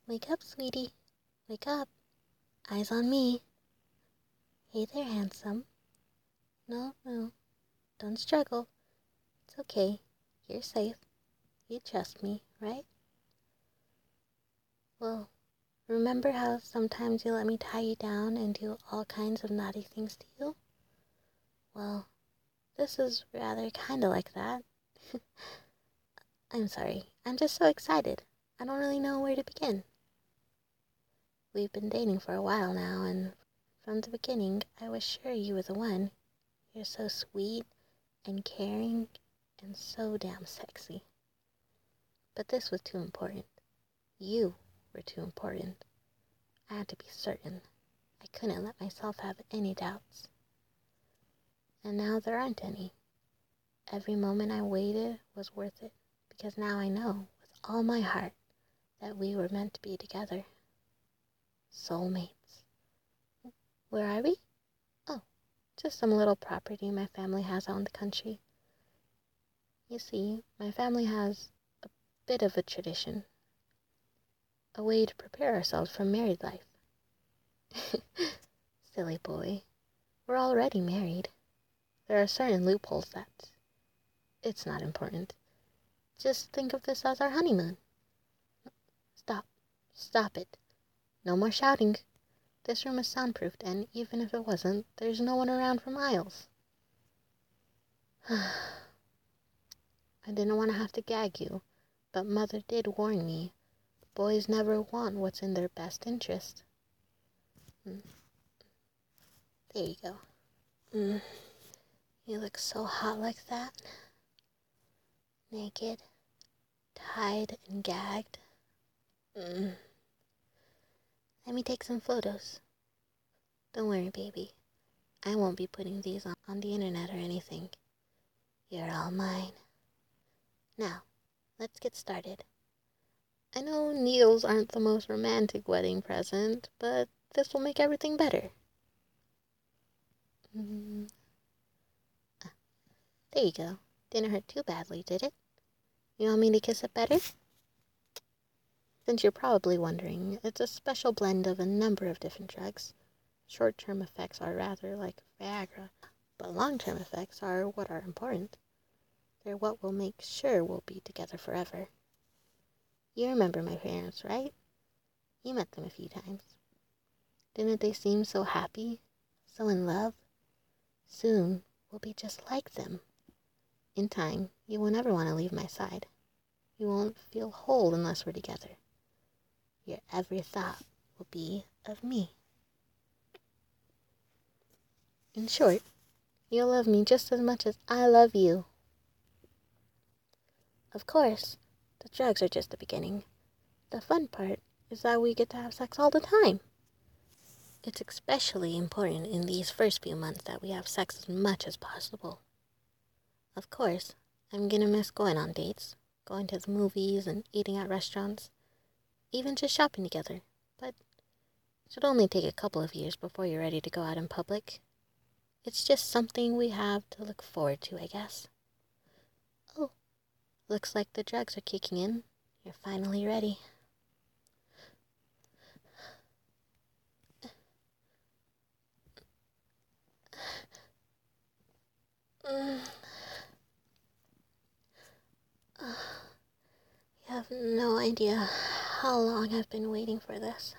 Wake up, sweetie. Wake up. Eyes on me. Hey there, handsome. No, no. Don't struggle. It's okay. You're safe. You trust me, right? Well, remember how sometimes you let me tie you down and do all kinds of naughty things to you? Well, this is rather kinda like that. I'm sorry. I'm just so excited. I don't really know where to begin. We've been dating for a while now, and from the beginning, I was sure you were the one. You're so sweet and caring and so damn sexy. But this was too important. You were too important. I had to be certain. I couldn't let myself have any doubts. And now there aren't any. Every moment I waited was worth it, because now I know with all my heart that we were meant to be together. Soulmates. Where are we? Oh, just some little property my family has out in the country. You see, my family has a bit of a tradition, a way to prepare ourselves for married life. Silly boy, we're already married. There are certain loopholes that it's not important. Just think of this as our honeymoon. Stop. Stop it. No more shouting. This room is soundproofed, and even if it wasn't, there's no one around for miles. I didn't want to have to gag you, but Mother did warn me. Boys never want what's in their best interest. There you go. You look so hot like that. Naked, tied and gagged. Let me take some photos. Don't worry, baby. I won't be putting these on the internet or anything. You're all mine. Now, let's get started. I know needles aren't the most romantic wedding present, but this will make everything better. There you go. Didn't hurt too badly, did it? You want me to kiss it better? Since you're probably wondering, it's a special blend of a number of different drugs. Short-term effects are rather like Viagra, but long-term effects are what are important. They're what will make sure we'll be together forever. You remember my parents, right? You met them a few times. Didn't they seem so happy? So in love? Soon, we'll be just like them. In time, you won't ever want to leave my side. You won't feel whole unless we're together. Your every thought will be of me. In short, you'll love me just as much as I love you. Of course, the drugs are just the beginning. The fun part is that we get to have sex all the time. It's especially important in these first few months that we have sex as much as possible. Of course, I'm gonna miss going on dates, going to the movies and eating at restaurants, even just shopping together, but it should only take a couple of years before you're ready to go out in public. It's just something we have to look forward to, I guess. Oh, looks like the drugs are kicking in. You're finally ready. You have no idea how long I've been waiting for this.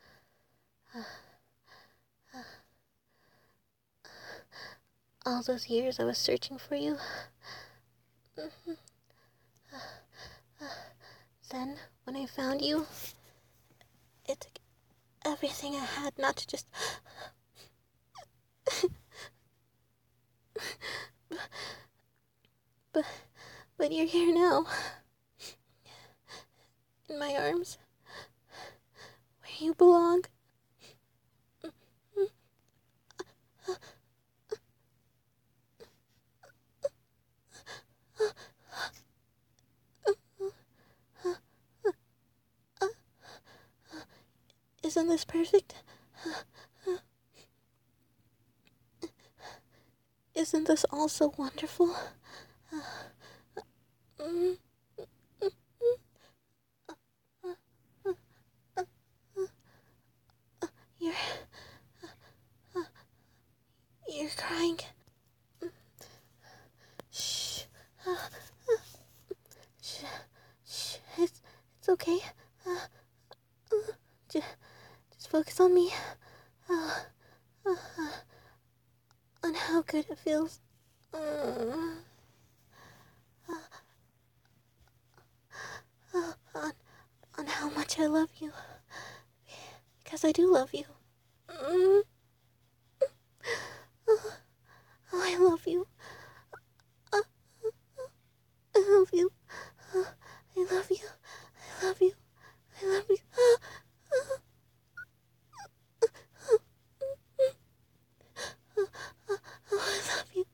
All those years I was searching for you. Then, when I found you, it took everything I had not to just... but you're here now. In my arms. Where you belong. Isn't this perfect? Isn't this all so wonderful? It's okay. Just focus on me. Uh, on how good it feels. On how much I love you. Because I do love you. Oh, I love you. I love you. I love you. I love you. I love you. Oh, I love you.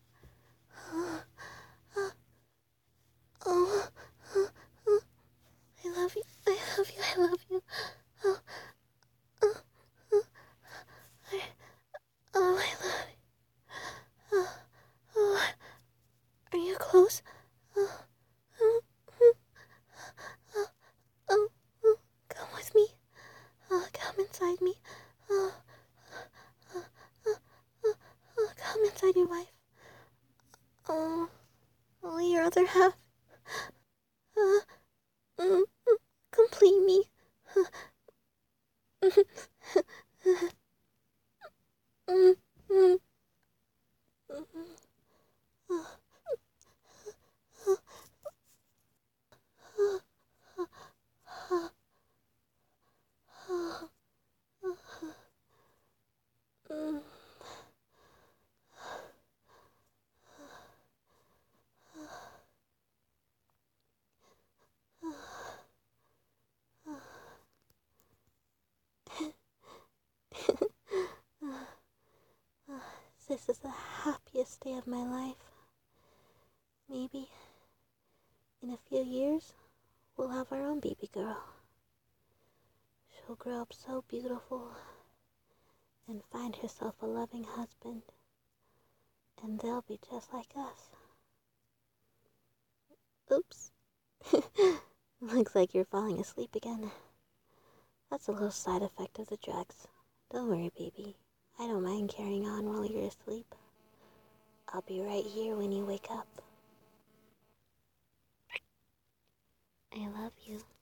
Oh, I love you. I love you. I love you. Oh, oh, I, oh, I love you. Oh, are you close? Oh, oh, oh, oh, oh, come with me. Oh, come inside me. Oh, oh, oh, oh, oh, come inside your wife. Oh, oh, your other half. Uh, complete me. This is the happiest day of my life. Maybe in a few years, we'll have our own baby girl. She'll grow up so beautiful and find herself a loving husband, and they'll be just like us. Oops. Looks like you're falling asleep again. That's a little side effect of the drugs. Don't worry, baby. I don't mind carrying on while you're asleep. I'll be right here when you wake up. I love you.